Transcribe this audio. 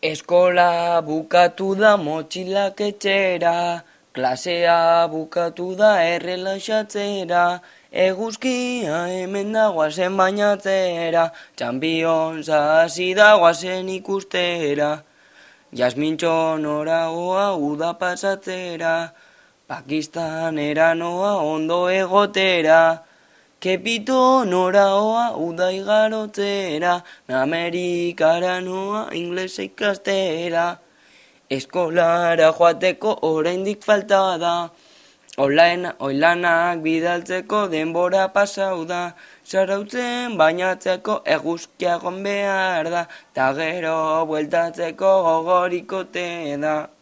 Eskola bukatu da motxilak etxera, klasea bukatu da errelaxatzera, eguzkia hemen da guazen bainatzera, Champions hasi da guazen ikustera, Jasmintxo noragoa uda pasatzera, Pakistanera noa ondo egotera, Kepito noraoa uda igarotzera, Amerikara noa inglesa ikastera, eskolara joateko oraindik falta da, oilanak bidaltzeko denbora pasau da, zarautzen bainatzeko eguzkia egon behar da, ta gero bueltatzeko gogorikote da.